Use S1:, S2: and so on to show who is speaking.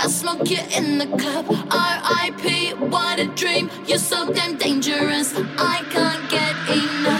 S1: smoke you in the club. R.I.P. What a dream. You're so damn dangerous. I can't get enough.